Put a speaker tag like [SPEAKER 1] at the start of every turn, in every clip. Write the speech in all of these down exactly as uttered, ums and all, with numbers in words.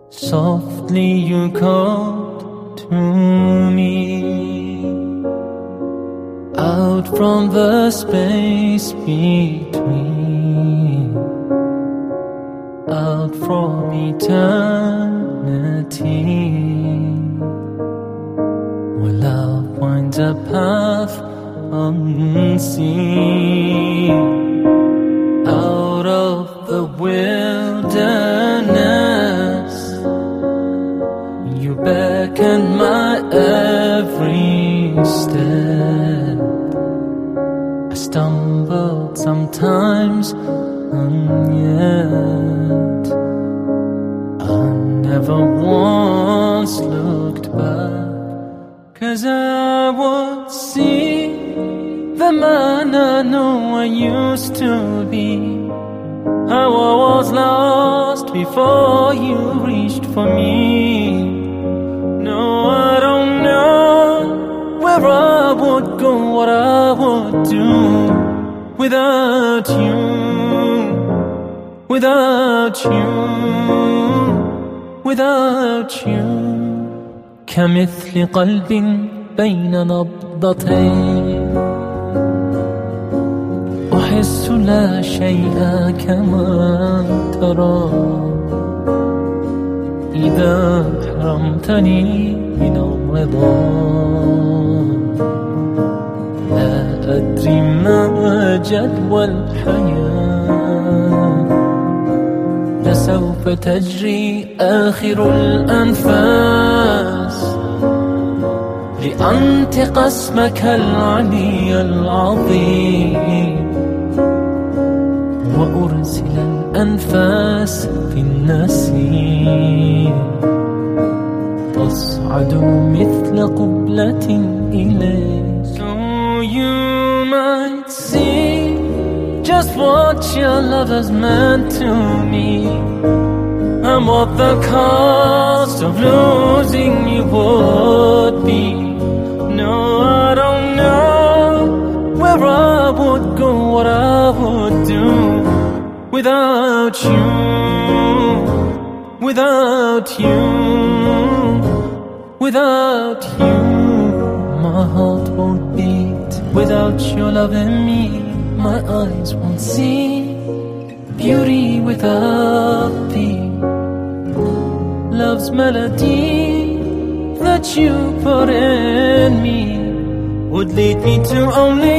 [SPEAKER 1] Softly you called to me out from the space between, out from eternity, where love winds a path unseen, out of the wilderness. You beckon my every step. I stumbled sometimes, and yet I never once looked back, 'cause I would see the man I know I used to be, how I was lost before you reached for me. No, I don't know where I would go, what I would do without you, without you, without you. كمثل قلب بين نبضتين، أحس لا شيء كما ترى إذا حرمتني من الرضا. لا أدري ما جدوى الحياة، لسوف تجري آخر الأنفاس لأنطق اسمك العلي العظيم، وأرسل الأنفاس في النسيم تصعد مثل قبلة إليك. So you might see just what your love has meant to me, and what the cost of losing you would be. No, I don't know where I would go, what I would do without you, without you, without you. My heart won't beat without your love in me. My eyes won't see beauty without thee. Love's melody that you put in me would lead me to only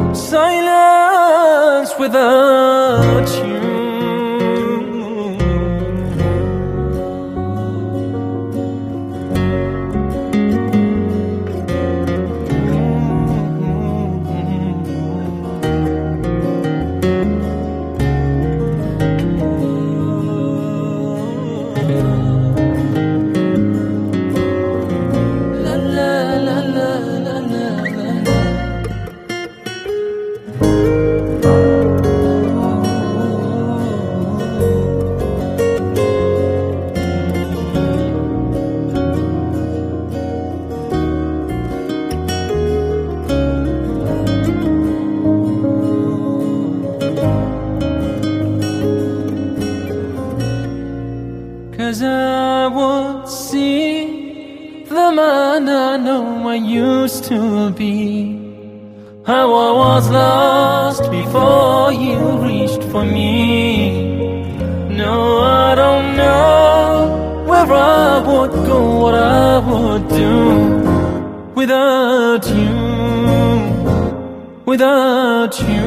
[SPEAKER 1] silence without you. Cause I would see the man I know I used to be, how I was lost before you reached for me. No, I don't know where I would go, what I would do without you, without you.